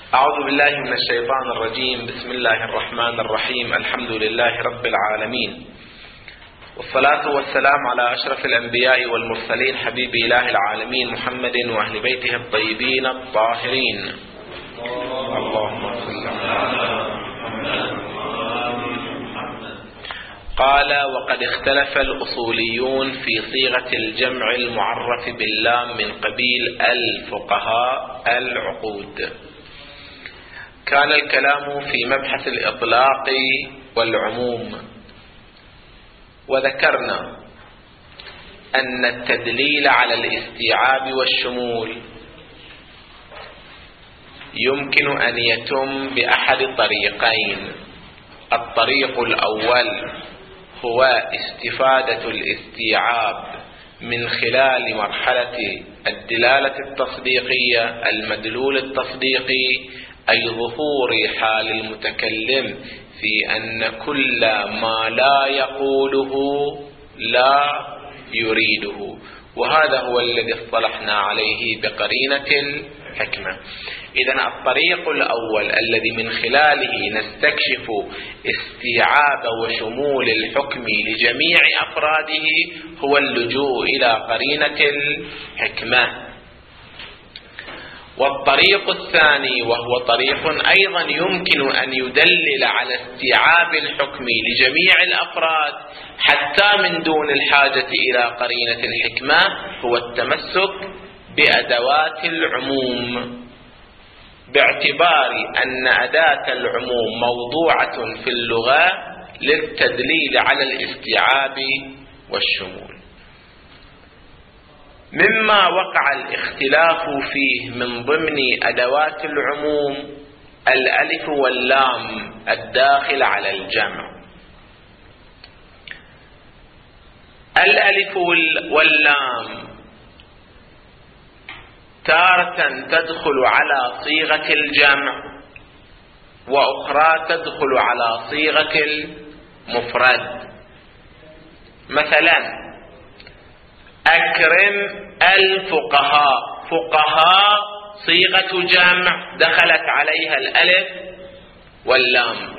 أعوذ بالله من الشيطان الرجيم. بسم الله الرحمن الرحيم. الحمد لله رب العالمين، والصلاة والسلام على أشرف الأنبياء والمرسلين، حبيب إله العالمين محمد وأهل بيته الطيبين الطاهرين. اللهم صل على محمد. قال: وقد اختلف الأصوليون في صيغة الجمع المعرف باللام من قبيل الفقهاء العقود. كان الكلام في مبحث الإطلاق والعموم، وذكرنا أن التدليل على الاستيعاب والشمول يمكن أن يتم بأحد طريقين. الطريق الأول هو استفادة الاستيعاب من خلال مرحلة الدلالة التصديقية، المدلول التصديقي، أي ظهور حال المتكلم في أن كل ما لا يقوله لا يريده، وهذا هو الذي اصطلحنا عليه بقرينة الحكمة. إذن الطريق الأول الذي من خلاله نستكشف استيعاب وشمول الحكم لجميع أفراده هو اللجوء إلى قرينة الحكمة. والطريق الثاني، وهو طريق أيضا يمكن أن يدلل على استيعاب الحكم لجميع الأفراد حتى من دون الحاجة إلى قرينة الحكمة، هو التمسك بأدوات العموم، باعتبار أن أداة العموم موضوعة في اللغة للتدليل على الاستيعاب والشمول. مما وقع الاختلاف فيه من ضمن أدوات العموم الألف واللام الداخل على الجمع. الألف واللام تارة تدخل على صيغة الجمع، وأخرى تدخل على صيغة المفرد. مثلا: أكرم الفقهاء، فقهاء صيغة جمع دخلت عليها الألف واللام.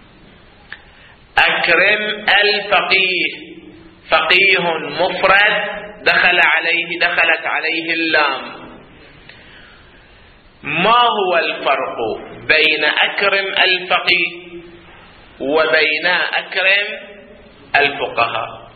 أكرم الفقيه، فقيه مفرد دخلت عليه اللام. ما هو الفرق بين أكرم الفقيه وبين أكرم الفقهاء؟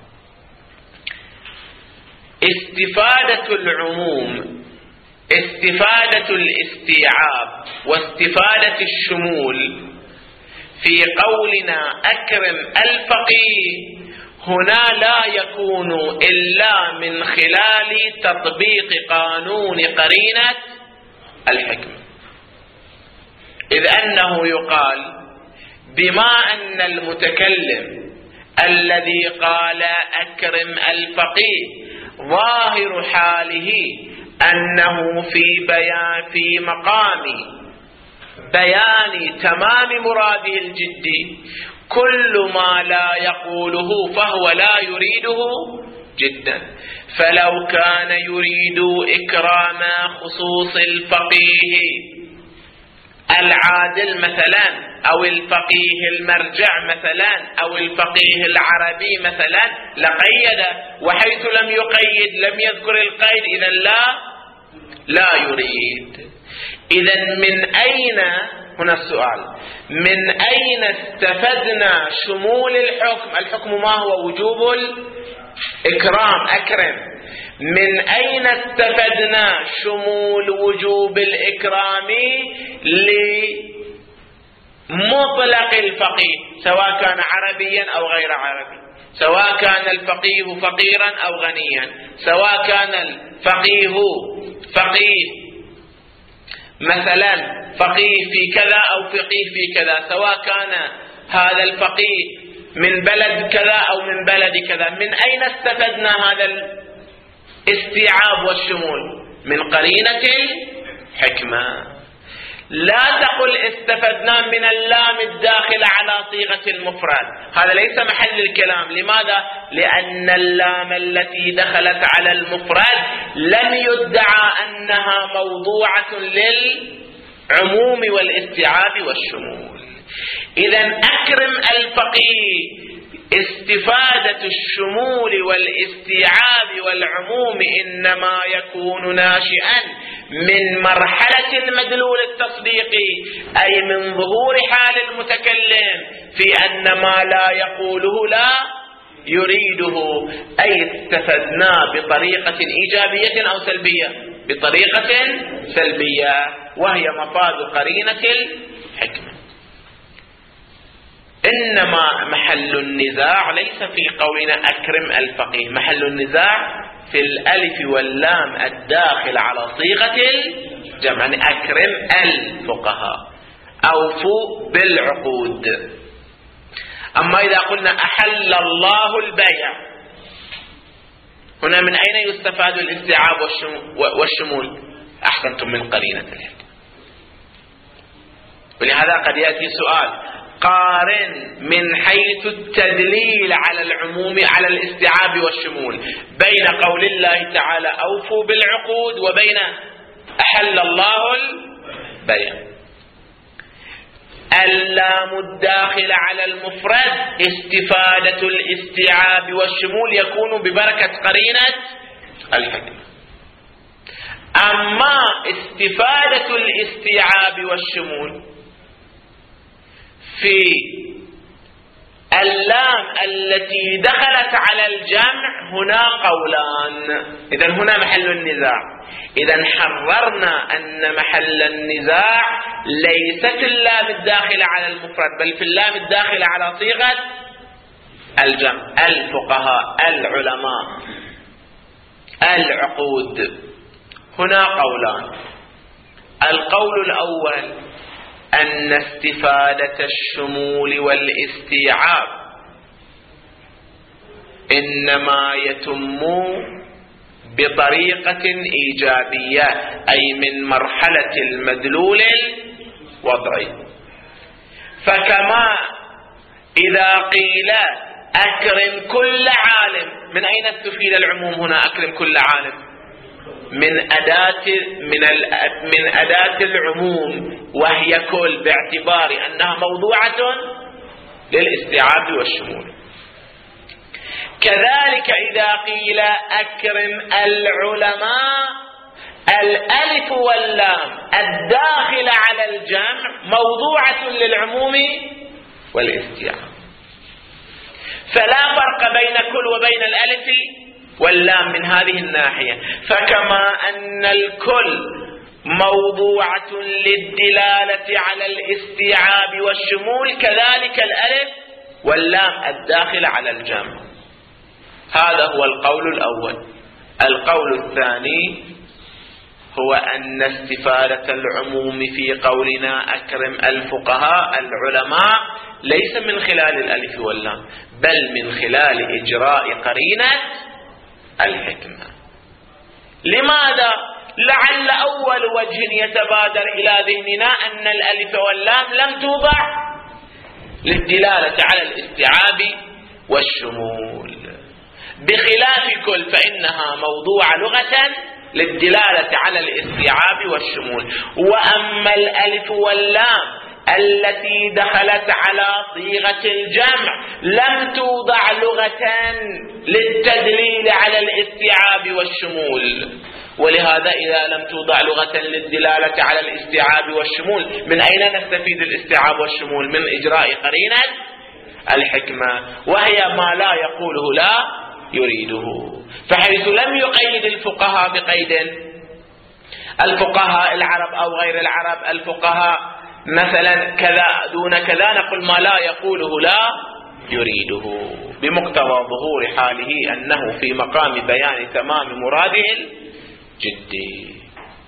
استفادة العموم، استفادة الاستيعاب واستفادة الشمول في قولنا أكرم الفقيه هنا لا يكون إلا من خلال تطبيق قانون قرينة الحكمة، إذ أنه يقال بما أن المتكلم الذي قال أكرم الفقيه ظاهر حاله أنه في مقام بيان تمام مراده الجدي، كل ما لا يقوله فهو لا يريده جدا. فلو كان يريد إكرام خصوص الفقيه العادل مثلا، أو الفقيه المرجع مثلا، أو الفقيه العربي مثلا، لقيد، وحيث لم يقيد لم يذكر القيد، إذن لا يريد. إذن من أين، هنا السؤال، من أين استفدنا شمول الحكم؟ الحكم ما هو؟ وجوب الإكرام، أكرم. من أين استفدنا شمول وجوب الإكرام لمطلق الفقيه، سواء كان عربيا أو غير عربي، سواء كان الفقيه فقيرا أو غنيا، سواء كان الفقيه فقيه مثلا فقيه في كذا أو فقيه في كذا، سواء كان هذا الفقيه من بلد كذا أو من بلد كذا. من أين استفدنا هذا الاستيعاب والشمول؟ من قرينة الحكمة. لا تقل استفدنا من اللام الداخل على صيغة المفرد، هذا ليس محل الكلام. لماذا؟ لأن اللام التي دخلت على المفرد لم يدعى أنها موضوعة العموم والاستيعاب والشمول. إذا أكرم الفقيه استفادة الشمول والاستيعاب والعموم إنما يكون ناشئا من مرحلة المدلول التصديقي، أي من ظهور حال المتكلم في أن ما لا يقوله لا يريده، أي استفدنا بطريقة إيجابية أو سلبية؟ بطريقة سلبية، وهي مفاد قرينة الحكمة. إنما محل النزاع ليس في قولنا أكرم الفقيه، محل النزاع في الألف واللام الداخل على صيغة الجمع، يعني أكرم الفقهاء، أوفوا بالعقود. أما إذا قلنا أحل الله البيع، هنا من أين يستفاد الاستيعاب والشمول؟ أحسنتم، من قرينة الحكمة. ولهذا قد يأتي سؤال: قارن من حيث التدليل على العموم على الاستيعاب والشمول بين قول الله تعالى أوفوا بالعقود وبين أحل الله البيع. اللام الداخل على المفرد استفادة الاستيعاب والشمول يكون ببركة قرينة الحكمة. أما استفادة الاستيعاب والشمول في اللام التي دخلت على الجمع هنا قولان، إذن هنا محل النزاع. إذن حررنا أن محل النزاع ليست اللام الداخلة على المفرد، بل في اللام الداخلة على صيغة الجمع: الفقهاء، العلماء، العقود. هنا قولان: القول الأول أن استفادة الشمول والاستيعاب إنما يتم بطريقة إيجابية، أي من مرحلة المدلول الوضعي. فكما إذا قيل أكرم كل عالم، من أين استفيد العموم هنا؟ أكرم كل عالم من أداة العموم، وهي كل، باعتبار أنها موضوعة للاستيعاب والشمول. كذلك إذا قيل أكرم العلماء، الألف واللام الداخل على الجمع موضوعة للعموم والاستيعاب، فلا فرق بين كل وبين الألف واللام من هذه الناحية. فكما أن الكل موضوعة للدلالة على الاستيعاب والشمول، كذلك الألف واللام الداخل على الجمع. هذا هو القول الأول. القول الثاني هو أن استفادة العموم في قولنا أكرم الفقهاء العلماء ليس من خلال الألف واللام، بل من خلال إجراء قرينة الحكمة. لماذا؟ لعل أول وجه يتبادر إلى ذهننا أن الألف واللام لم توضع للدلالة على الاستيعاب والشمول، بخلاف كل فإنها موضوع لغة للدلالة على الاستيعاب والشمول. وأما الألف واللام التي دخلت على صيغة الجمع لم توضع لغة للتدليل على الاستيعاب والشمول. ولهذا إذا لم توضع لغة للدلالة على الاستيعاب والشمول، من أين نستفيد الاستيعاب والشمول؟ من إجراء قرينة الحكمة، وهي ما لا يقوله لا يريده. فحيث لم يقيد الفقهاء بقيد، الفقهاء العرب أو غير العرب، الفقهاء مثلا كذا دون كذا، نقول ما لا يقوله لا يريده، بمقتضى ظهور حاله أنه في مقام بيان تمام مراده الجدي.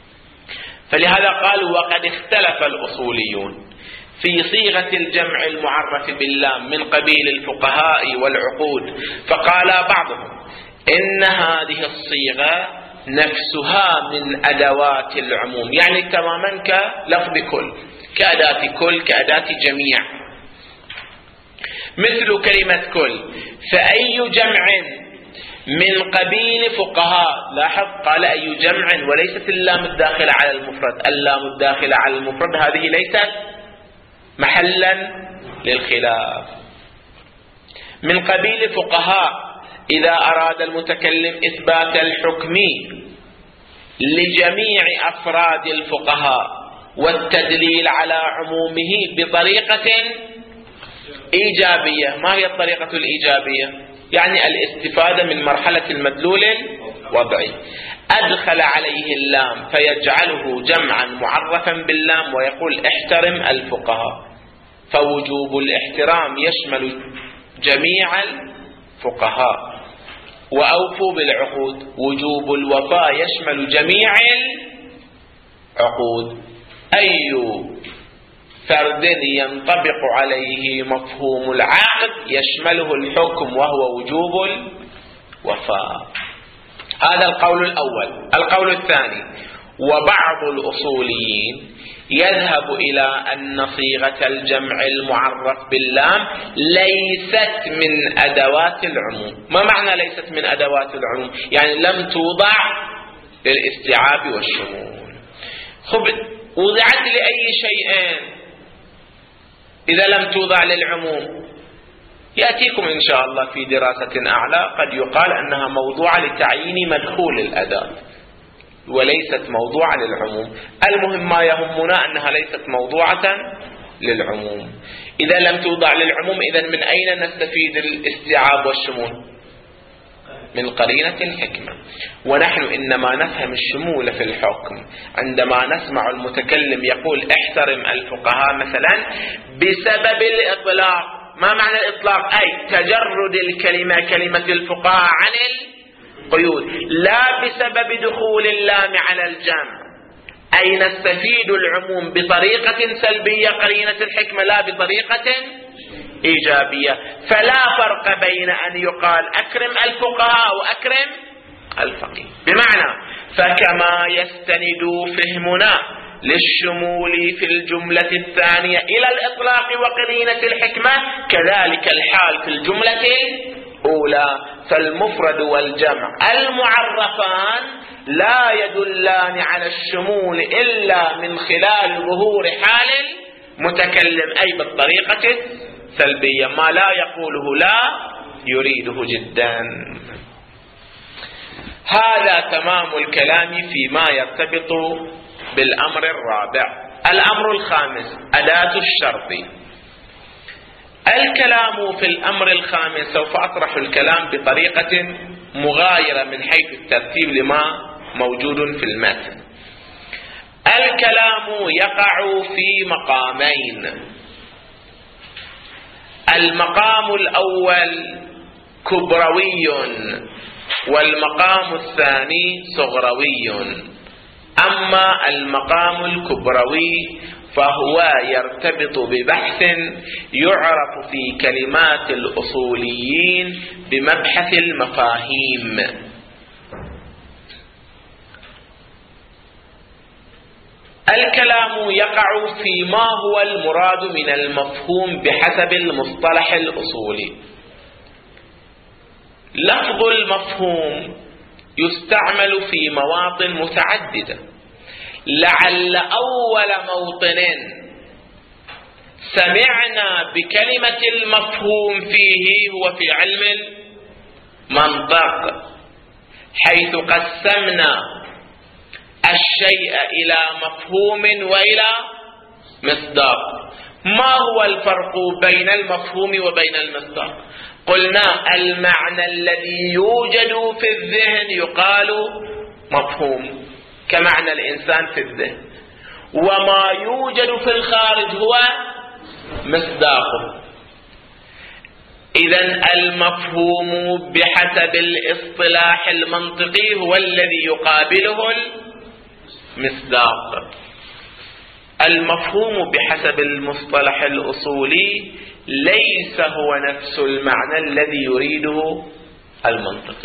فلهذا قالوا: وقد اختلف الأصوليون في صيغة الجمع المعرف باللام من قبيل الفقهاء والعقود، فقال بعضهم إن هذه الصيغة نفسها من أدوات العموم، يعني تماما كلفظ كل، كأداة كل، كأداة جميع، مثل كلمة كل. فأي جمع من قبيل فقهاء. لاحظ قال أي جمع وليست اللام الداخلة على المفرد. اللام الداخلة على المفرد هذه ليست محلا للخلاف. من قبيل فقهاء إذا أراد المتكلم إثبات الحكم لجميع أفراد الفقهاء والتدليل على عمومه بطريقة إيجابية. ما هي الطريقة الإيجابية؟ يعني الاستفادة من مرحلة المدلول الوضعي. أدخل عليه اللام فيجعله جمعا معرفا باللام ويقول احترم الفقهاء، فوجوب الاحترام يشمل جميع الفقهاء. وأوفوا بالعقود، وجوب الوفاء يشمل جميع العقود. أي فرد ينطبق عليه مفهوم العقد يشمله الحكم وهو وجوب الوفاء. هذا القول الأول. القول الثاني: وبعض الأصوليين يذهب إلى أن صيغة الجمع المعرف باللام ليست من أدوات العموم. ما معنى ليست من أدوات العموم؟ يعني لم توضع للاستيعاب والشمول. وضعت لأي شيئين إذا لم توضع للعموم؟ يأتيكم إن شاء الله في دراسة أعلى قد يقال أنها موضوعة لتعيين مدخول الأداة وليست موضوعة للعموم. المهم ما يهمنا أنها ليست موضوعة للعموم. إذا لم توضع للعموم إذن من أين نستفيد الاستيعاب والشمول؟ من قرينة الحكمة. ونحن إنما نفهم الشمول في الحكم عندما نسمع المتكلم يقول احترم الفقهاء مثلا بسبب الإطلاق. ما معنى الإطلاق؟ أي تجرد الكلمة كلمة الفقهاء عن القيود، لا بسبب دخول اللام على الجمع. أي نستفيد العموم بطريقة سلبية قرينة الحكمة لا بطريقة إيجابية. فلا فرق بين أن يقال أكرم الفقهاء وأكرم الفقيه. بمعنى فكما يستند فهمنا للشمول في الجملة الثانية إلى الإطلاق وقرينة الحكمة كذلك الحال في الجملة الأولى. فالمفرد والجمع المعرفان لا يدلان على الشمول إلا من خلال ظهور حال المتكلم أي بالطريقة سلبية، ما لا يقوله لا يريده جدا. هذا تمام الكلام فيما يرتبط بالأمر الرابع. الأمر الخامس أداة الشرط. الكلام في الأمر الخامس سوف أطرح الكلام بطريقة مغايرة من حيث الترتيب لما موجود في المتن. الكلام يقع في مقامين. المقام الأول كبروي والمقام الثاني صغروي. أما المقام الكبروي فهو يرتبط ببحث يعرف في كلمات الأصوليين بمبحث المفاهيم. الكلام يقع فيما هو المراد من المفهوم بحسب المصطلح الأصولي. لفظ المفهوم يستعمل في مواطن متعددة. لعل أول موطن سمعنا بكلمة المفهوم فيه هو في علم المنطق، حيث قسمنا الشيء إلى مفهوم وإلى مصداق. ما هو الفرق بين المفهوم وبين المصداق؟ قلنا المعنى الذي يوجد في الذهن يقال مفهوم كمعنى الإنسان في الذهن، وما يوجد في الخارج هو مصداق. إذن المفهوم بحسب الاصطلاح المنطقي هو الذي يقابله المصداق. المفهوم بحسب المصطلح الأصولي ليس هو نفس المعنى الذي يريده المنطقي.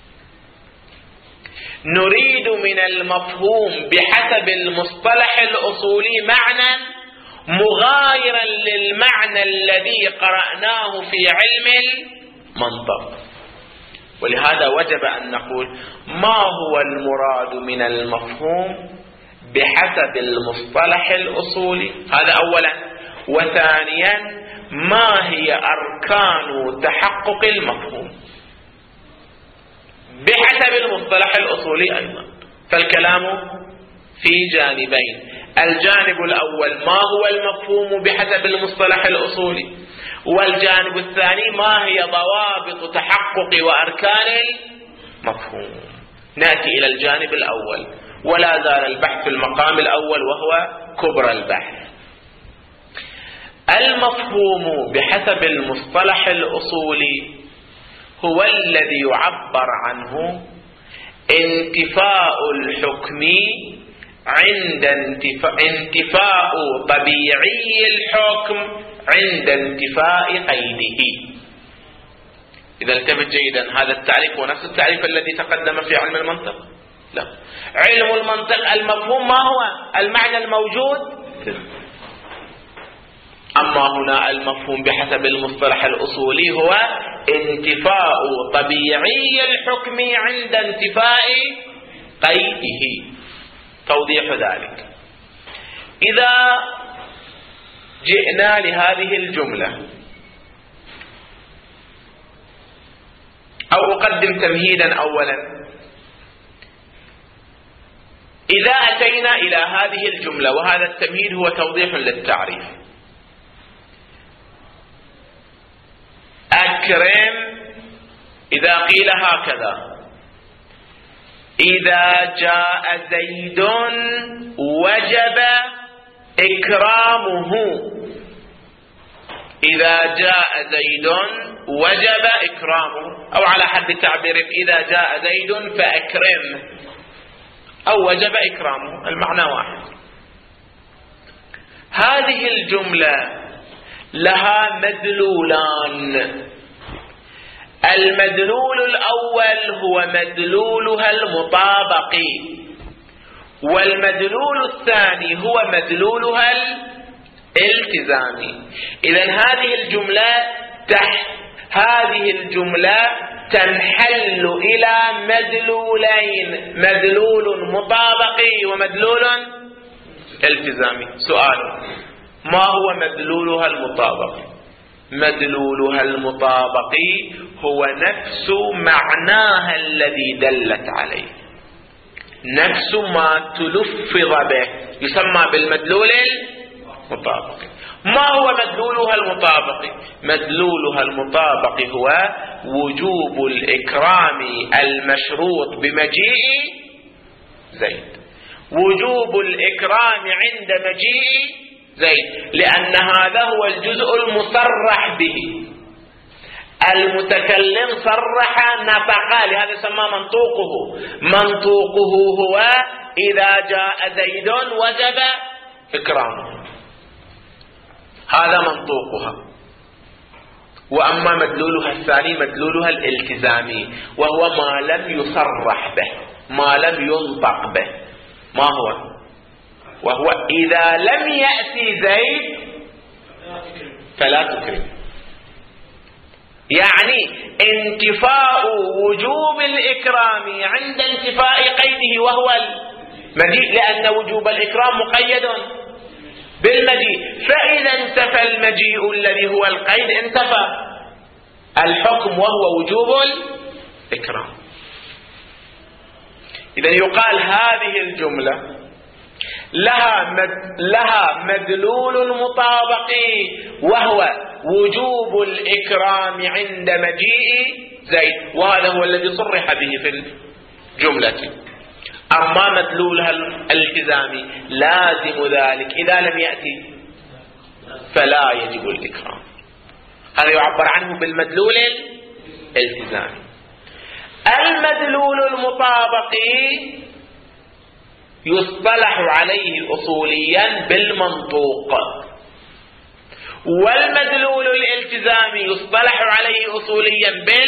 نريد من المفهوم بحسب المصطلح الأصولي معنى مغايرا للمعنى الذي قرأناه في علم المنطق. ولهذا وجب أن نقول ما هو المراد من المفهوم بحسب المصطلح الأصولي، هذا أولا. وثانيا ما هي أركان تحقق المفهوم بحسب المصطلح الأصولي أيضا. فالكلام في جانبين: الجانب الأول ما هو المفهوم بحسب المصطلح الأصولي، والجانب الثاني ما هي ضوابط تحقق وأركان المفهوم. نأتي إلى الجانب الأول، ولا زال البحث في المقام الأول وهو كبرى البحث. المفهوم بحسب المصطلح الأصولي هو الذي يعبر عنه انتفاء الحكم عند انتفاء طبيعي الحكم عند انتفاء قيده. إذا التفت جيدا، هذا التعريف هو نفس التعريف الذي تقدم في علم المنطق؟ لا. علم المنطق المفهوم ما هو؟ المعنى الموجود. أما هنا المفهوم بحسب المصطلح الأصولي هو انتفاء طبيعي الحكم عند انتفاء قيده. توضيح ذلك: إذا جئنا لهذه الجملة، أو أقدم تمهيدا أولا. إذا أتينا إلى هذه الجملة، وهذا التمهيد هو توضيح للتعريف: أكرم، إذا قيل هكذا: إذا جاء زيد وجب إكرامه. إذا جاء زيد وجب إكرامه، أو على حد تعبير إذا جاء زيد فأكرمه، أو وجب إكرامه، المعنى واحد. هذه الجملة لها مدلولان: المدلول الأول هو مدلولها المطابقي، والمدلول الثاني هو مدلولها الالتزامي. إذن هذه الجملة تنحل إلى مدلولين: مدلول مطابقي ومدلول التزامي. سؤال: ما هو مدلولها المطابقي؟ مدلولها المطابقي هو نفس معناها الذي دلت عليه، نفس ما تلفظ به، يسمى بالمدلول المطابقي. ما هو مدلولها المطابقي؟ مدلولها المطابقي هو وجوب الإكرام المشروط بمجيء زيد، وجوب الإكرام عند مجيء زيد، لأن هذا هو الجزء المصرح به. المتكلم صرح نطق، لهذا سمى منطوقه. منطوقه هو إذا جاء زيد وجب إكرامه، هذا منطوقها. وأما مدلولها الثاني مدلولها الالتزامي، وهو ما لم يصرح به، ما لم ينطق به. ما هو؟ وهو إذا لم يأتي زيد فلا تكرم. يعني انتفاء وجوب الإكرام عند انتفاء قيده وهو المجيء، لأن وجوب الإكرام مقيد بالمجيء. فإذا انتفى المجيء الذي هو القيد انتفى الحكم وهو وجوب الإكرام. إذا يقال هذه الجملة لها مدلول مطابقي وهو وجوب الإكرام عند مجيء زيد، وهذا هو الذي صرح به في الجملة. أما مدلولها الالتزامي لازم ذلك إذا لم يأتي فلا يجب الإكرام. هذا يعبر عنه بالمدلول الالتزامي. المدلول المطابقي يصطلح عليه أصوليا بالمنطوق، والمدلول الالتزامي يصطلح عليه أصوليا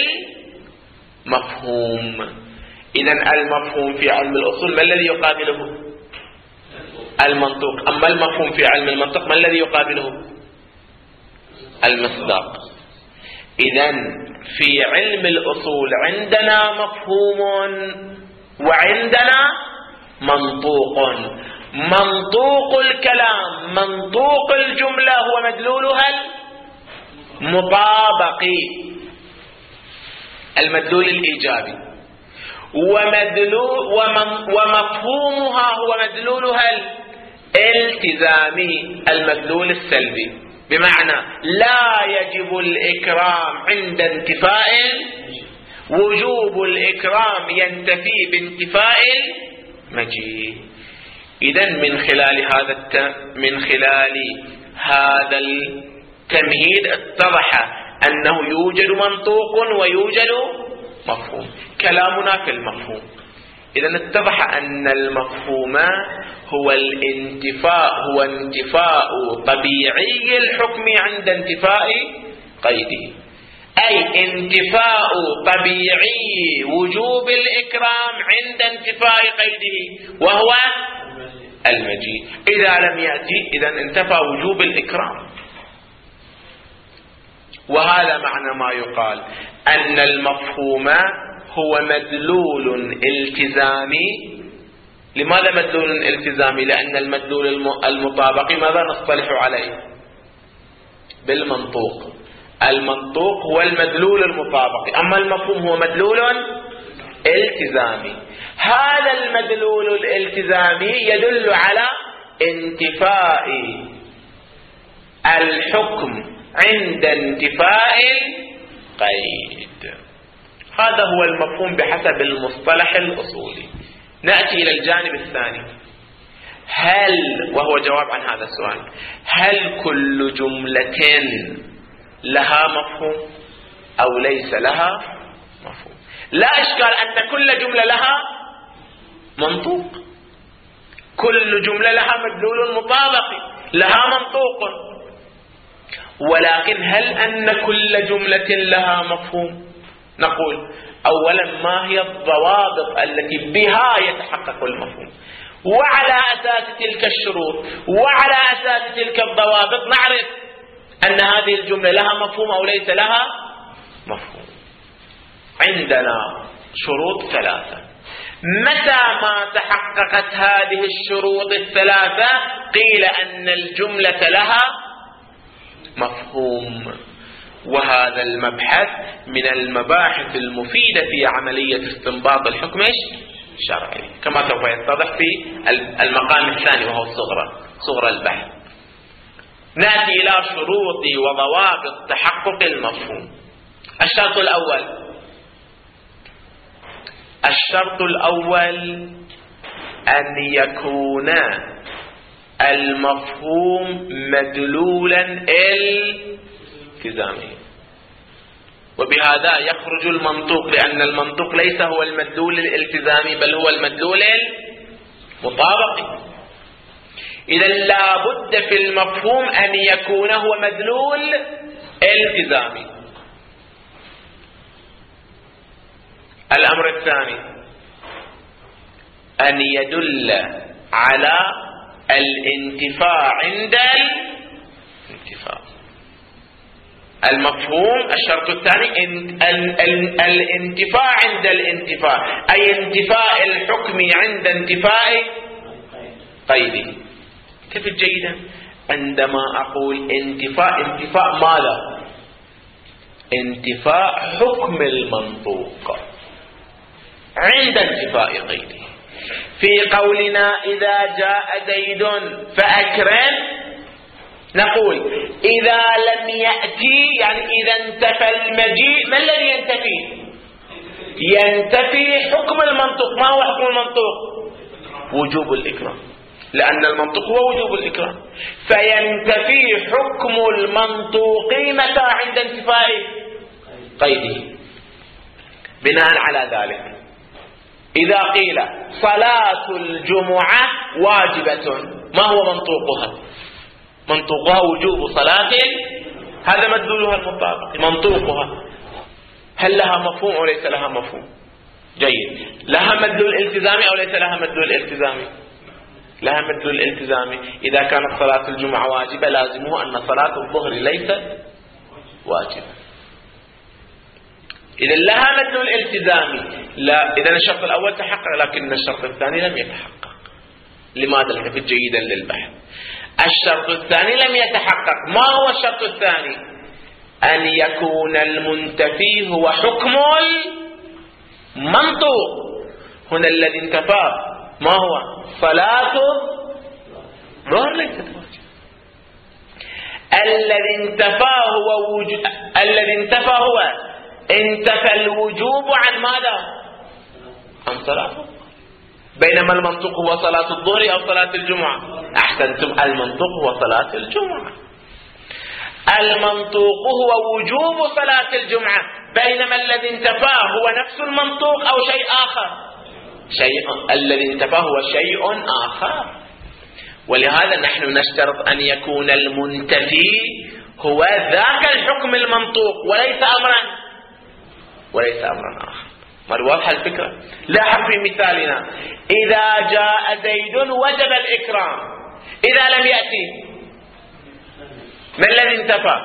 بالمفهوم. إذن المفهوم في علم الأصول ما الذي يقابله؟ المنطوق. أما المفهوم في علم المنطق ما الذي يقابله؟ المصداق. إذن في علم الأصول عندنا مفهوم وعندنا منطوق. منطوق الكلام، منطوق الجملة هو مدلولها المطابقي، المدلول الإيجابي، ومفهومها هو مدلولها الالتزامي، المدلول السلبي. بمعنى لا يجب الإكرام عند انتفاء، وجوب الإكرام ينتفي بانتفاء المجيء. إذن من خلال هذا التمهيد اتضح أنه يوجد منطوق ويوجد مفهوم. كلامنا في المفهوم. إذن اتضح أن المفهوم هو انتفاء طبيعي الحكم عند انتفاء قيده، أي انتفاء طبيعي وجوب الإكرام عند انتفاء قيده وهو المجيء. إذا لم يأتي إذن انتفى وجوب الإكرام. وهذا معنى ما يقال أن المفهوم هو مدلول التزامي. لماذا مدلول التزامي؟ لأن المدلول المطابقي ماذا نصطلح عليه؟ بالمنطوق. المنطوق هو المدلول المطابقي، أما المفهوم هو مدلول التزامي. هذا المدلول الالتزامي يدل على انتفاء الحكم عند انتفاء القيد. هذا هو المفهوم بحسب المصطلح الأصولي. نأتي إلى الجانب الثاني. وهو جواب عن هذا السؤال: هل كل جملة لها مفهوم أو ليس لها مفهوم؟ لا إشكال أن كل جملة لها منطوق، كل جملة لها مدلول مطابق، لها منطوق. ولكن هل أن كل جملة لها مفهوم؟ نقول أولا ما هي الضوابط التي بها يتحقق المفهوم، وعلى أساس تلك الشروط وعلى أساس تلك الضوابط نعرف أن هذه الجملة لها مفهوم أو ليس لها مفهوم. عندنا شروط ثلاثة. متى ما تحققت هذه الشروط الثلاثة قيل أن الجملة لها مفهوم. وهذا المبحث من المباحث المفيدة في عملية استنباط الحكم الشرعي، كما سوف يتضح في المقام الثاني وهو صغرى البحث. نأتي إلى شروط وضوابط تحقق المفهوم. الشرط الأول أن يكون المفهوم مدلولا التزاميا. وبهذا يخرج المنطوق، لأن المنطوق ليس هو المدلول الالتزامي بل هو المدلول المطابقي. إذا لا بد في المفهوم أن يكون هو مدلول التزامي. الأمر الثاني أن يدل على الانتفاع عند الانتفاع. المفهوم الشرط الثاني الانتفاع عند الانتفاع، أي انتفاء الحكم عند انتفاء قيده. كيف جيدا عندما أقول انتفاء ماذا؟ انتفاء حكم المنطوق عند انتفاء قيده. في قولنا إذا جاء زيد فأكرم نقول إذا لم يأتي، يعني إذا انتفى المجيء، ما الذي ينتفي؟ ينتفي حكم المنطوق. ما هو حكم المنطوق؟ وجوب الإكرام، لأن المنطوق هو وجوب الإكرام. فينتفي حكم المنطوق متى؟ عند انتفاء قيده. بناء على ذلك إذا قيل صلاة الجمعة واجبة، ما هو منطوقها؟ منطوقها وجوب صلاة، هذا مدلولها المطابق. منطوقها هل لها مفهوم أو ليس لها مفهوم؟ جيد. لها مدلول التزامي أو ليس لها مدلول التزامي؟ لها مدلول التزامي. إذا كانت صلاة الجمعة واجبة لازمه أن صلاة الظهر ليست واجبة. إذا لها متن الالتزامي. لا، إذا الشرط الأول تحقق لكن الشرط الثاني لم يتحقق. لماذا؟ لكن جيدا للبحث. الشرط الثاني لم يتحقق. ما هو الشرط الثاني؟ أن يكون المنتفي هو حكم المنطوق. هنا الذي انتفى ما هو؟ صلاة الظهر ليست واجب. الذي انتفى هو انتفى الوجوب عن ماذا؟ عن صلاة. بينما المنطوق هو صلاة الظهر أو صلاة الجمعة. أحسنتم، المنطوق هو صلاة الجمعة. المنطوق هو وجوب صلاة الجمعة، بينما الذي انتفاه هو نفس المنطوق أو شيء آخر. الذي انتفاه هو شيء آخر. ولهذا نحن نشترط أن يكون المنتفي هو ذاك الحكم المنطوق وليس أمرا آخر. ما واضحة الفكرة؟ لاحظ في مثالنا: إذا جاء زيد وجب الإكرام. إذا لم يأتي ما الذي انتفى؟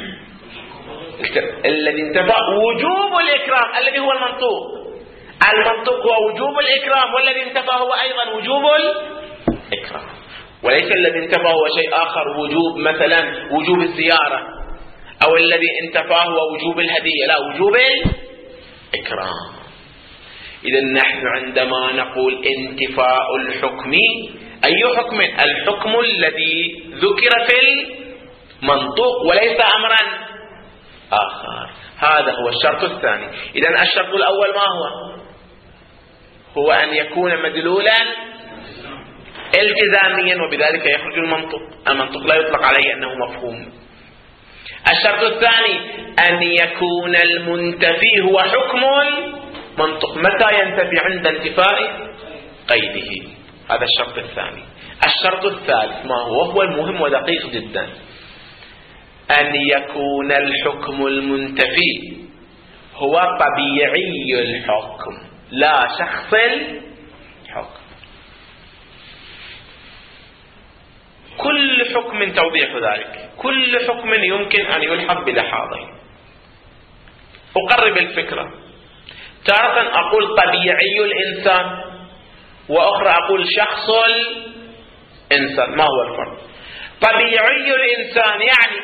الذي انتفى وجوب الإكرام الذي هو المنطوق. المنطوق هو وجوب الإكرام، والذي انتفى هو أيضا وجوب الإكرام، وليس الذي انتفى هو شيء آخر، وجوب مثلا وجوب الزيارة، أو الذي انتفى هو وجوب الهدية. لا، وجوب الإكرام. إذا نحن عندما نقول انتفاء الحكم، أي حكم؟ الحكم الذي ذكر في المنطوق وليس أمرا آخر. هذا هو الشرط الثاني. إذا الشرط الأول ما هو؟ هو أن يكون مدلولا التزاميا، وبذلك يخرج المنطوق لا يطلق عليه أنه مفهوم. الشرط الثاني أن يكون المنتفي هو حكم المنطوق. متى ينتفي؟ عند انتفاء قيده. هذا الشرط الثاني. الشرط الثالث ما هو؟ هو المهم ودقيق جدا: أن يكون الحكم المنتفي هو طبيعي الحكم لا شخص الحكم. كل حكم توضيح ذلك، كل حكم يمكن أن يلحق بلحاظين. أقرب الفكرة: تارة أقول طبيعي الإنسان، وأخرى أقول شخص الإنسان. ما هو الفرق؟ طبيعي الإنسان يعني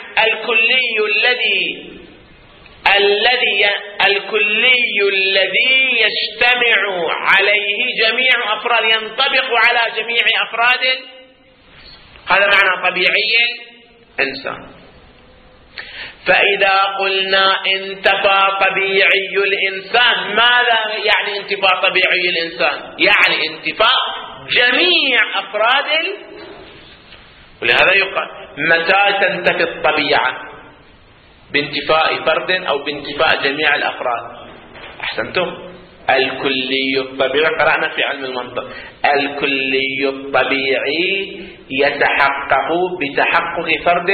الكلي الذي يجتمع عليه جميع أفراد، ينطبق على جميع أفراد. هذا معنى طبيعي الإنسان. فإذا قلنا انتفى طبيعي الإنسان، ماذا يعني انتفاء طبيعي الإنسان؟ يعني انتفاء جميع أفراد. ولهذا يقال: متى تنتفي الطبيعة؟ بانتفاء فرد أو بانتفاء جميع الأفراد؟ أحسنتم، الكلي الطبيعي قرأنا في علم المنطق، الكلي الطبيعي يتحقق بتحقق فرد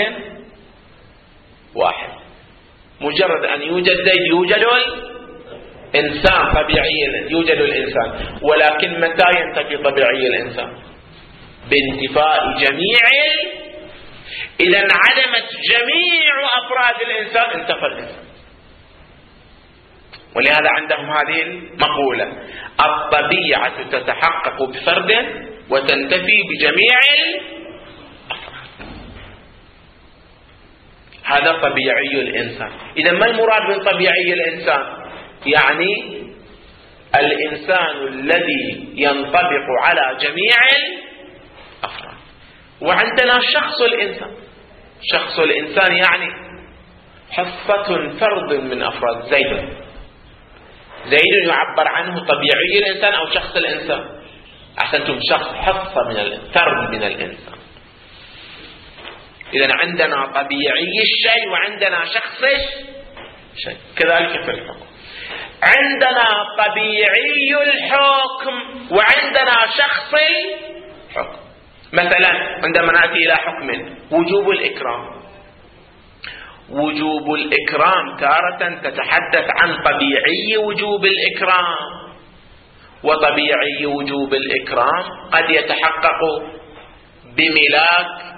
واحد. مجرد أن يوجد زيد يوجد الإنسان طبيعي، يوجد الإنسان. ولكن متى ينتفي طبيعي الإنسان؟ بانتفاء جميع. إذا انعدمت جميع أفراد الإنسان انتفى الإنسان. ولهذا عندهم هذه المقولة: الطبيعة تتحقق بفرد وتنتفي بجميع الأفراد. هذا طبيعي الإنسان. إذا ما المراد من طبيعي الإنسان؟ يعني الإنسان الذي ينطبق على جميع الأفراد. وعندنا شخص الإنسان. شخص الإنسان يعني حصة فرد من أفراد زيد يعبر عنه طبيعي الإنسان أو شخص الإنسان. أحسنتم، شخص، حصة من الفرد من الإنسان. إذن عندنا طبيعي الشيء وعندنا شخص الشيء. كذلك في الحكم عندنا طبيعي الحكم وعندنا شخص الحكم. مثلا عندما نأتي إلى حكم وجوب الإكرام، وجوب الإكرام تارة تتحدث عن طبيعي وجوب الإكرام، وطبيعي وجوب الإكرام قد يتحقق بملاك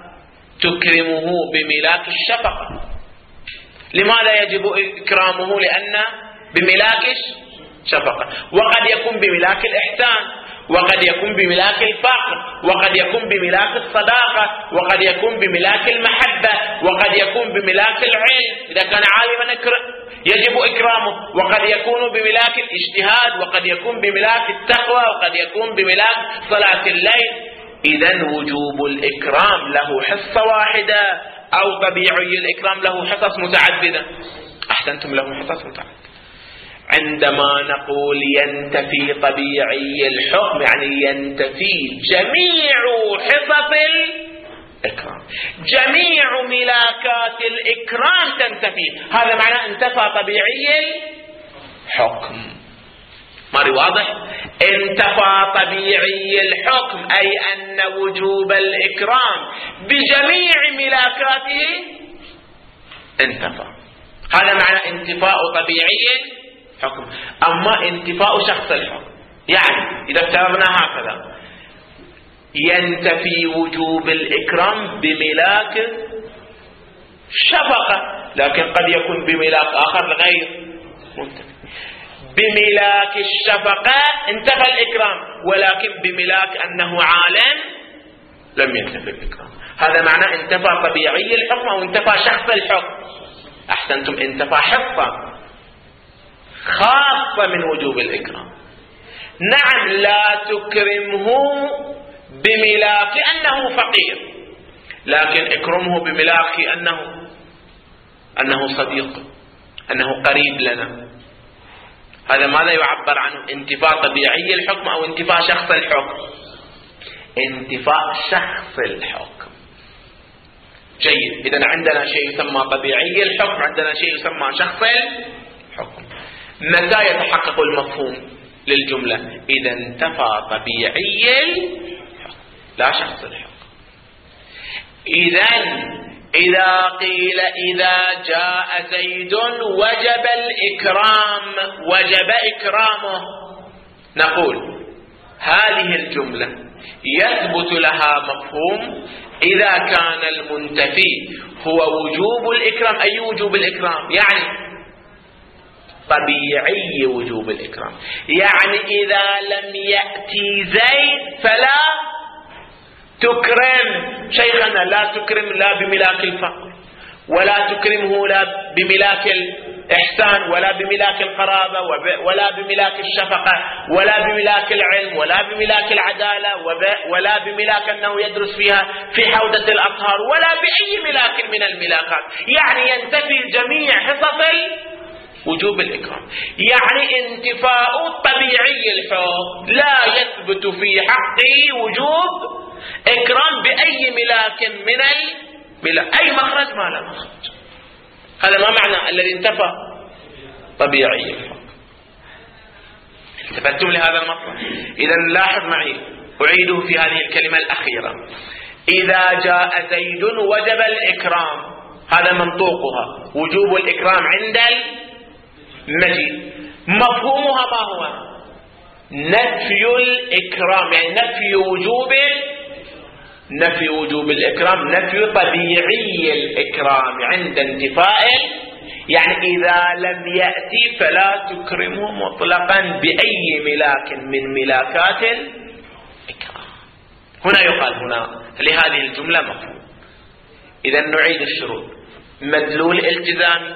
تكرمه بملاك الشفقة. لماذا يجب إكرامه؟ لأن بملاك الشفقة، وقد يكون بملاك الإحسان، وقد يكون بملاك الفقر، وقد يكون بملاك الصداقة، وقد يكون بملاك المحبة، وقد يكون بملاك العلم إذا كان عالما يجب إكرامه، وقد يكون بملاك الاجتهاد، وقد يكون بملاك التقوى، وقد يكون بملاك صلاة الليل. إذن وجوب الإكرام له حصة واحدة أو طبيعي الإكرام له حصص متعددة؟ أحسنتم، له حصص متعددة. عندما نقول ينتفي طبيعي الحكم يعني ينتفي جميع حصص الإكرام، جميع ملاكات الإكرام تنتفي، هذا معناه انتفى طبيعي الحكم. ماري واضح؟ انتفى طبيعي الحكم أي أن وجوب الإكرام بجميع ملاكاته انتفى، هذا معنى انتفاء طبيعي الحكم. أما انتفاء شخص الحكم يعني إذا افترضنا هكذا ينتفي وجوب الإكرام بملاك الشفقة، لكن قد يكون بملاك آخر غير منتفي. بملاك الشفقة انتفى الإكرام، ولكن بملاك أنه عالم لم ينتفي الإكرام، هذا معنى انتفى طبيعي الحكم أو انتفى شخص الحكم. أحسنتم، انتفى حصة خاصة من وجوب الإكرام. نعم، لا تكرمه بملاك أنه فقير، لكن اكرمه بملاك أنه صديق، أنه قريب لنا. هذا ماذا يعبر عنه؟ انتفاء طبيعي الحكم أو انتفاء شخص الحكم؟ انتفاء شخص الحكم. جيد، إذن عندنا شيء يسمى طبيعي الحكم، عندنا شيء يسمى شخص الحكم. متى يتحقق المفهوم للجملة؟ إذا انتفى طبيعي الحكم لا شخص الحكم. إذا قيل إذا جاء زيد وجب الإكرام، وجب إكرامه، نقول هذه الجملة يثبت لها مفهوم إذا كان المنتفي هو وجوب الإكرام. أي وجوب الإكرام؟ يعني طبيعي وجوب الإكرام، يعني إذا لم يأتي زيد فلا تكرم. شيخنا لا تكرم لا بملاك الفقر، ولا تكرمه لا بملاك الإحسان، ولا بملاك القرابة، ولا بملاك الشفقة، ولا بملاك العلم، ولا بملاك العدالة، ولا بملاك أنه يدرس فيها في حوضة الأطهار، ولا بأي ملاك من الملاكات. يعني ينتفي جميع حصص وجوب الإكرام، يعني انتفاء طبيعي الحكم لا يثبت في حقه وجوب إكرام بأي ملاك من الملاك، أي مخرج ما له مخرج. هذا ما معنى الذي انتفى طبيعي الحكم. التفتم لهذا المطلب. إذا لاحظ معي، أعيده في هذه الكلمة الأخيرة: إذا جاء زيد وجب الإكرام، هذا منطوقها وجوب الإكرام عند المجيء. مفهومها ما هو؟ نفي الإكرام، يعني نفي وجوب الإكرام، نفي طبيعي الإكرام عند انتفاء، يعني إذا لم يأتي فلا تكرمه مطلقا بأي ملاك من ملاكات الإكرام. هنا يقال هنا لهذه الجملة مفهوم. إذا نعيد الشروط: مدلول التزامي،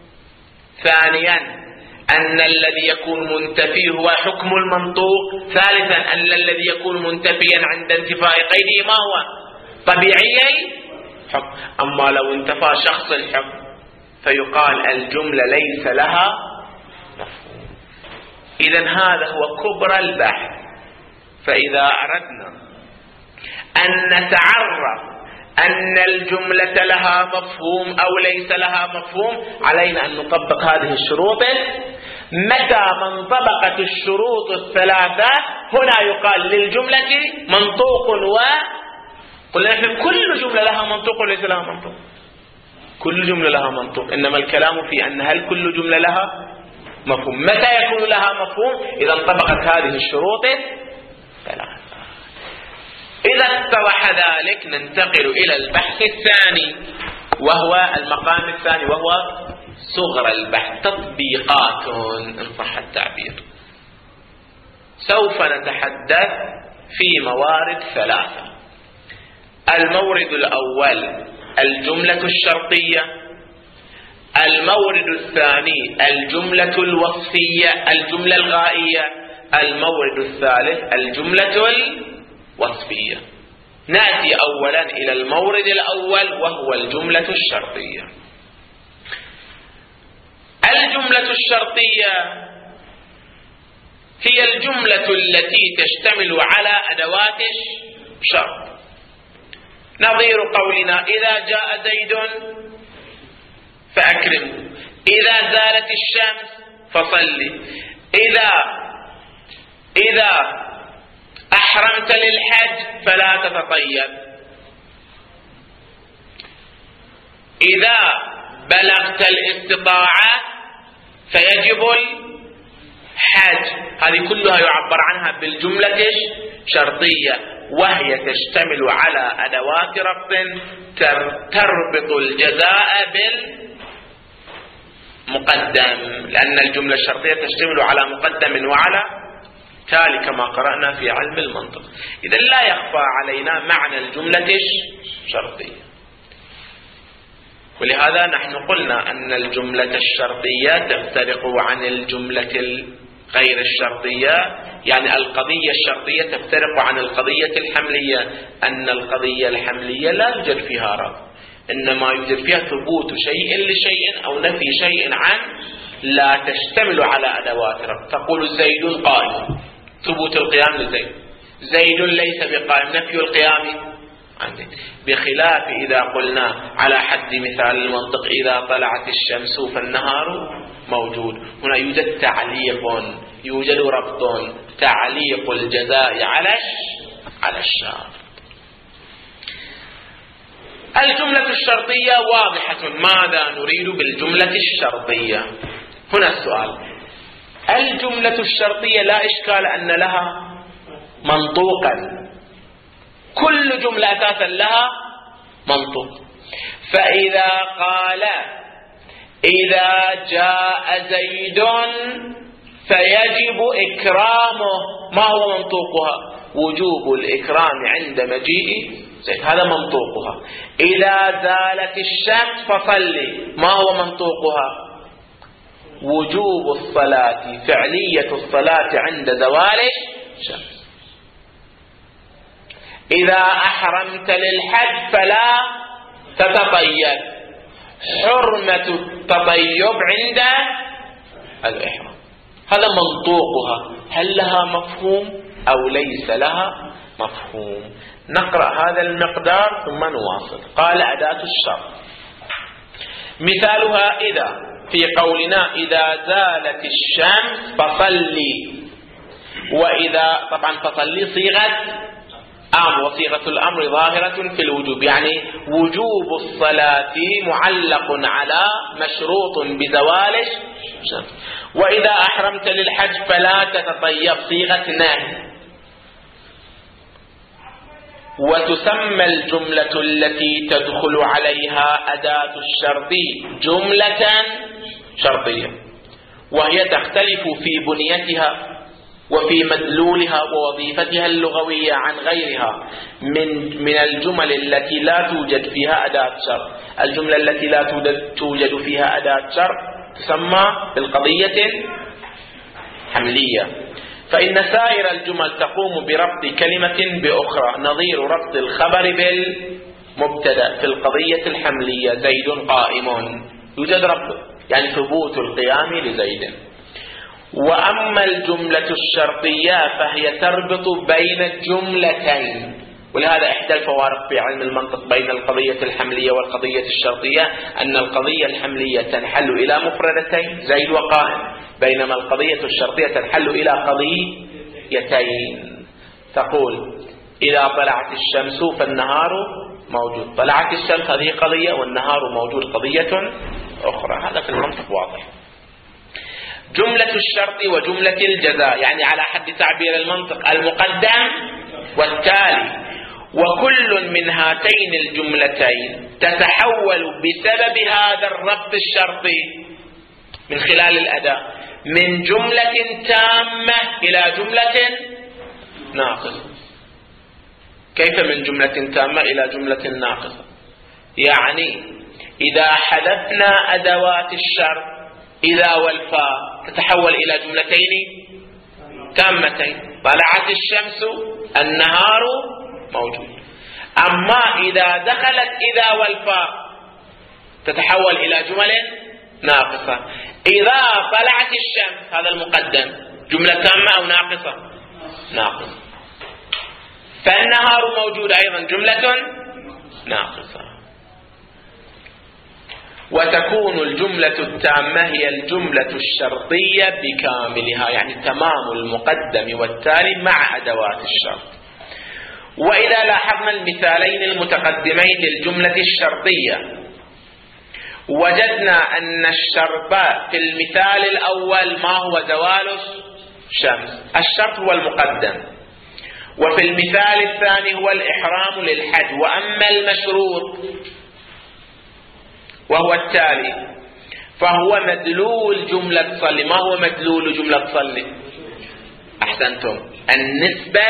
ثانيا أن الذي يكون منتفي هو حكم المنطوق، ثالثا أن الذي يكون منتفيا عند انتفاء قيده ما هو؟ طبيعي حكم. أما لو انتفى شخص الحكم فيقال الجملة ليس لها مفهوم. إذا هذا هو كبر البحث. فإذا أردنا أن نتعرف أن الجملة لها مفهوم أو ليس لها مفهوم، علينا أن نطبق هذه الشروط. متى ما انطبقت الشروط الثلاثة هنا يقال للجملة منطوق. قلنا نحن كل جملة لها منطوق وليس لها منطوق، كل جملة لها منطوق، إنما الكلام في أن هل كل جملة لها مفهوم. متى يكون لها مفهوم؟ إذا انطبقت هذه الشروط ثلاثة. إذا اتضح ذلك ننتقل إلى البحث الثاني، وهو المقام الثاني، وهو صغر البحث تطبيقات إن صح التعبير. سوف نتحدث في موارد ثلاثة. المورد الأول الجملة الشرطية، المورد الثاني الجملة الوصفية الجملة الغائية، المورد الثالث الجملة الوصفية. نأتي أولا إلى المورد الأول وهو الجملة الشرطية. الجملة الشرطية هي الجملة التي تشتمل على أدوات شرط، نظير قولنا إذا جاء زيد فأكرمه، إذا زالت الشمس فصلي، إذا أحرمت للحج فلا تتطيب، إذا بلغت الاستطاعة فيجب الحج. هذه كلها يعبر عنها بالجملة الشرطية، وهي تشتمل على أدوات ربط تربط الجزاء بالمقدم، لأن الجملة الشرطية تشتمل على مقدم وعلى تالي كما قرأنا في علم المنطق. إذا لا يخفى علينا معنى الجملة الشرطية، ولهذا نحن قلنا أن الجملة الشرطية تفترق عن الجملة غير الشرطية، يعني القضية الشرطية تفترق عن القضية الحملية، أن القضية الحملية لا يوجد فيها ربط، إنما يوجد فيها ثبوت شيء لشيء أو نفي شيء عن، لا تشتمل على أدوات ربط. تقول زيد قائم، ثبوت القيام لزيد، زيد ليس بقائم، نفي القيام عن زيد. بخلاف إذا قلنا على حد مثال المنطق إذا طلعت الشمس فالنهار موجود، هنا يوجد تعليق، يوجد ربط، تعليق الجزاء على الشرط. الجملة الشرطية واضحة. ماذا نريد بالجملة الشرطية؟ هنا السؤال. الجملة الشرطية لا إشكال أن لها منطوقا، كل جملة أساسا لها منطوق. فإذا قال إذا جاء زيد فيجب إكرامه، ما هو منطوقها؟ وجوب الإكرام عند مجيء زيد، هذا منطوقها. إذا زالت الشمس فصلي، ما هو منطوقها؟ وجوب الصلاة، فعلية الصلاة عند زوال الشمس. إذا أحرمت للحج فلا تتطيب، حرمة التطيب عند الإحرام، هذا منطوقها. هل لها مفهوم أو ليس لها مفهوم؟ نقرأ هذا المقدار ثم نواصل. قال أداة الشرط مثالها إذا، في قولنا إذا زالت الشمس فصلي، وإذا طبعا فصلي صيغة أمر، وصيغة الأمر ظاهرة في الوجوب، يعني وجوب الصلاة معلق على مشروط بزوال الشمس. وإذا أحرمت للحج فلا تتطيب، صيغة نهي. وتسمى الجملة التي تدخل عليها أداة الشرط جملة شرطية، وهي تختلف في بنيتها وفي مدلولها ووظيفتها اللغوية عن غيرها من الجمل التي لا توجد فيها أداة شرط. الجملة التي لا توجد فيها أداة شرط تسمى بالقضية حملية. فإن سائر الجمل تقوم بربط كلمة بأخرى، نظير ربط الخبر بالمبتدأ في القضية الحملية، زيد قائم، يوجد ربط يعني ثبوت القيام لزيد. وأما الجملة الشرطية فهي تربط بين الجملتين، ولهذا إحدى الفوارق في علم المنطق بين القضية الحملية والقضية الشرطية أن القضية الحملية تنحل إلى مفردتين زيد وقائم، بينما القضية الشرطية تنحل إلى قضيتين. تقول إذا طلعت الشمس فالنهار موجود، طلعت الشمس هذه قضية والنهار موجود قضية أخرى، هذا في المنطق واضح. جملة الشرط وجملة الجزاء يعني على حد تعبير المنطق المقدم والتالي، وكل من هاتين الجملتين تتحول بسبب هذا الربط الشرطي من خلال الأداة من جملة تامة إلى جملة ناقصة. كيف من جملة تامة إلى جملة ناقصة؟ يعني إذا حذفنا أدوات الشرط إذا والفاء تتحول إلى جملتين تامتين. طلعت الشمس، النهار موجود. أما إذا دخلت إذا والفاء تتحول إلى جمل ناقصة. إذا طلعت الشمس، هذا المقدم، جملة تامة أو ناقصة؟ ناقصة. فالنهار موجود أيضا جملة ناقصة. وتكون الجملة التامة هي الجملة الشرطية بكاملها، يعني تمام المقدم والتالي مع أدوات الشرط. وإذا لاحظنا المثالين المتقدمين للجملة الشرطية وجدنا أن الشرط في المثال الأول ما هو زوال الشمس، الشرط هو المقدم، وفي المثال الثاني هو الإحرام للحج. وأما المشروط وهو التالي فهو مدلول جملة صلي. ما هو مدلول جملة صلي؟ أحسنتم، النسبة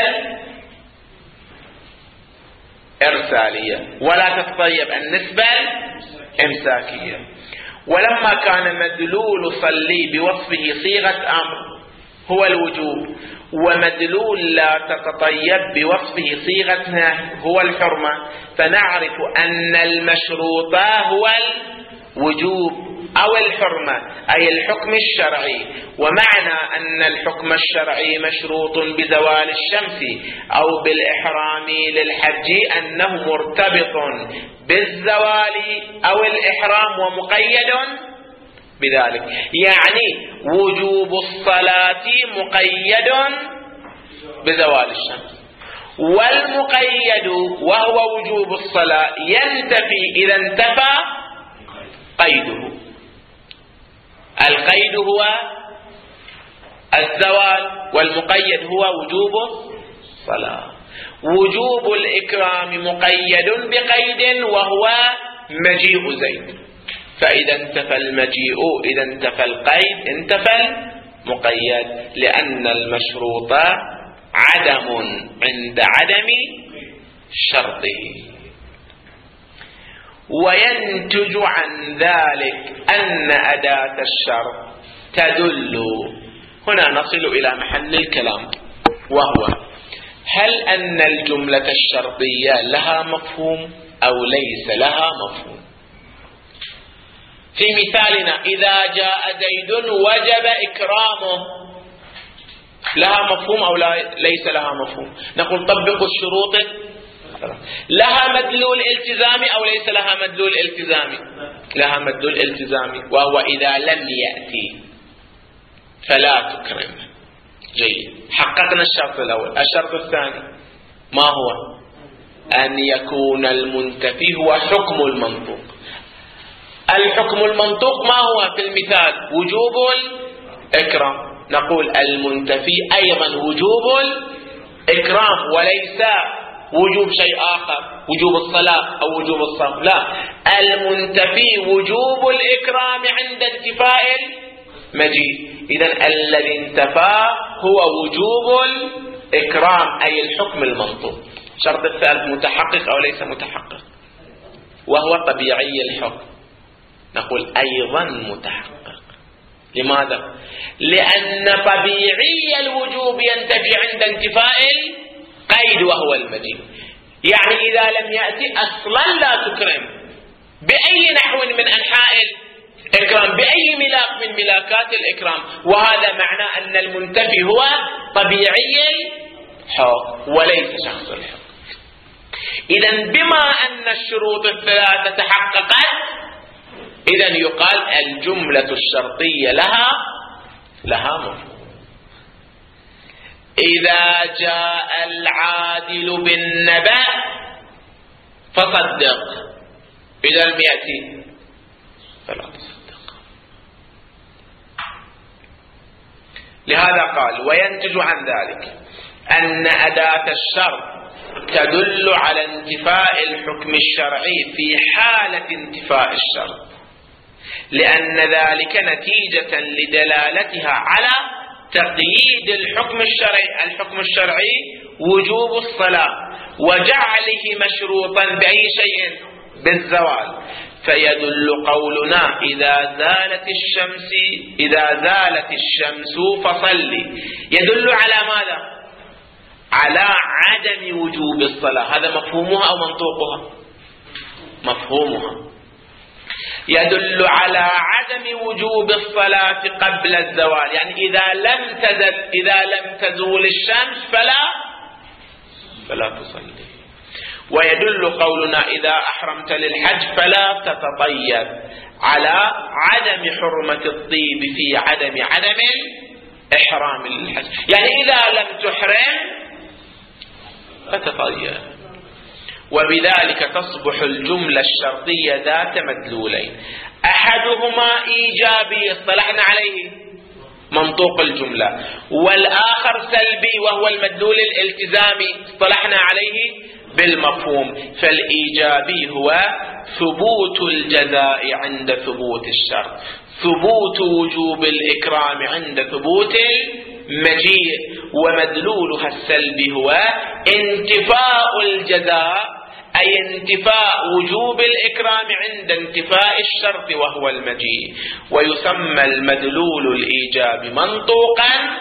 إرسالية، ولا تتطيب النسبة إمساكية. ولما كان مدلول صلي بوصفه صيغة أمر هو الوجوب، ومدلول لا تتطيب بوصفه صيغة نهي هو الحرمة، فنعرف أن المشروط هو الوجوب أو الحرمة، أي الحكم الشرعي. ومعنى أن الحكم الشرعي مشروط بزوال الشمس أو بالإحرام للحج أنه مرتبط بالزوال أو الإحرام ومقيد بذلك. يعني وجوب الصلاة مقيد بزوال الشمس، والمقيد وهو وجوب الصلاة ينتفي إذا انتفى قيده. القيد هو الزوال، والمقيد هو وجوب الصلاة. وجوب الإكرام مقيد بقيد وهو مجيء زيد، فإذا انتفى المجيء إذا انتفى القيد انتفى المقيد، لأن المشروط عدم عند عدم شرطه. وينتج عن ذلك أن أداة الشرط تدل. هنا نصل إلى محل الكلام، وهو هل أن الجملة الشرطية لها مفهوم أو ليس لها مفهوم؟ في مثالنا إذا جاء زيد وجب إكرامه، لها مفهوم أو ليس لها مفهوم؟ نقول طبقوا الشروط، لها مدلول التزامي أو ليس لها مدلول التزامي؟ لها مدلول التزامي، وهو إذا لم يأتي فلا تكرم. جيد، حققنا الشرط الأول. الشرط الثاني ما هو؟ أن يكون المنتفي هو حكم المنطوق. الحكم المنطوق ما هو في المثال؟ وجوب الإكرام. نقول المنتفي أيضا وجوب الإكرام، وليس وجوب شيء آخر، وجوب الصلاة أو وجوب الصوم، لا، المنتفي وجوب الإكرام عند انتفاء المجيء. إذن الذي انتفى هو وجوب الإكرام، أي الحكم المنطوق. شرط الثالث متحقق أو ليس متحقق؟ وهو طبيعي الحكم. نقول أيضا متحقق. لماذا؟ لأن طبيعي الوجوب ينتفي عند انتفاء القيد وهو المجيء. يعني إذا لم يأتي أصلا لا تكرم بأي نحو من أنحاء الإكرام، بأي ملاك من ملاكات الإكرام. وهذا معنى أن المنتفي هو طبيعي الحكم وليس شخص الحكم. إذن بما أن الشروط الثلاثة تحققت، إذن يقال الجملة الشرطية لها مفهوم. إذا جاء العادل بالنبأ فصدق، إذا لم يأتي فلا تصدق. لهذا قال وينتج عن ذلك أن أداة الشرط تدل على انتفاء الحكم الشرعي في حالة انتفاء الشرط. لأن ذلك نتيجة لدلالتها على تقييد الحكم الشرعي. الحكم الشرعي وجوب الصلاة وجعله مشروطا بأي شيء؟ بالزوال. فيدل قولنا إذا زالت الشمس فصلي يدل على ماذا؟ على عدم وجوب الصلاة. هذا مفهومها أو منطوقها؟ مفهومها. يدل على عدم وجوب الصلاة قبل الزوال، يعني إذا لم تزول الشمس فلا تصلي. ويدل قولنا إذا أحرمت للحج فلا تتطيب على عدم حرمة الطيب في عدم إحرام للحج، يعني إذا لم تحرم فتطيب. وبذلك تصبح الجملة الشرطية ذات مدلولين، أحدهما إيجابي اصطلحنا عليه منطوق الجملة، والآخر سلبي وهو المدلول الالتزامي اصطلحنا عليه بالمفهوم. فالإيجابي هو ثبوت الجزاء عند ثبوت الشرط، ثبوت وجوب الإكرام عند ثبوت المجيء. ومدلولها السلبي هو انتفاء الجزاء، أي انتفاء وجوب الإكرام عند انتفاء الشرط وهو المجيء. ويسمى المدلول الإيجابي منطوقا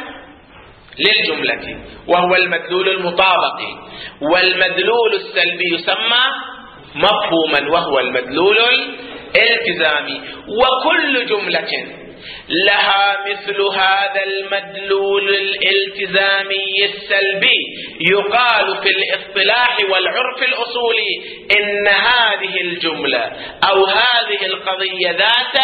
للجملة وهو المدلول المطابقي، والمدلول السلبي يسمى مفهوما وهو المدلول الالتزامي. وكل جملة لها مثل هذا المدلول الالتزامي السلبي يقال في الاصطلاح والعرف الأصولي إن هذه الجملة أو هذه القضية ذات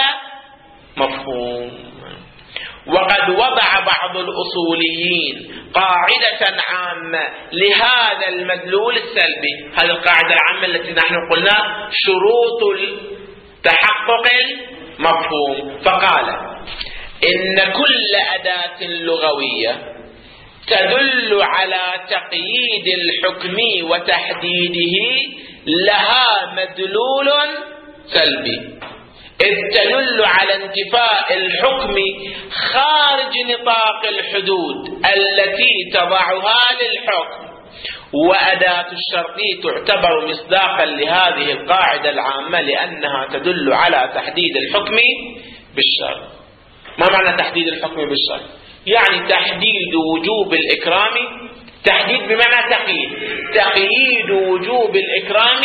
مفهوم. وقد وضع بعض الأصوليين قاعدة عامة لهذا المدلول السلبي، هذه القاعدة العامة التي نحن قلنا شروط تحقق المفهوم، فقال إن كل أداة لغوية تدل على تقييد الحكم وتحديده لها مدلول سلبي، إذ تدل على انتفاء الحكم خارج نطاق الحدود التي تضعها للحكم. وأداة الشرط تعتبر مصداقا لهذه القاعدة العامة لأنها تدل على تحديد الحكم بالشرط. ما معنى تحديد الحكم بالشرط؟ يعني تحديد وجوب الإكرام، تحديد بمعنى تقييد وجوب الإكرام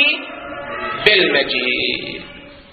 بالمجيء.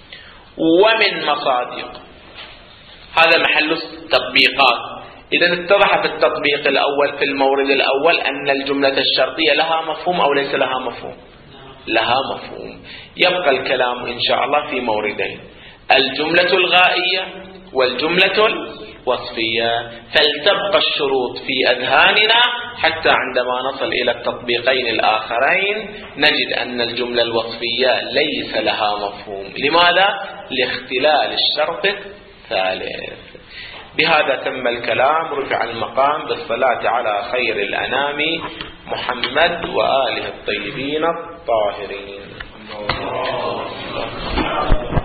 ومن مصادق هذا محل التطبيقات. إذا اتضح في التطبيق الأول في المورد الأول أن الجملة الشرطية لها مفهوم أو ليس لها مفهوم؟ لها مفهوم. يبقى الكلام إن شاء الله في موردين، الجملة الغائية والجملة الوصفية. فلتبقى الشروط في أذهاننا حتى عندما نصل إلى التطبيقين الآخرين نجد أن الجملة الوصفية ليس لها مفهوم. لماذا؟ لاختلال الشرط الثالث. بهذا تم الكلام. رفع المقام بالصلاة على خير الأنام محمد وآله الطيبين الطاهرين.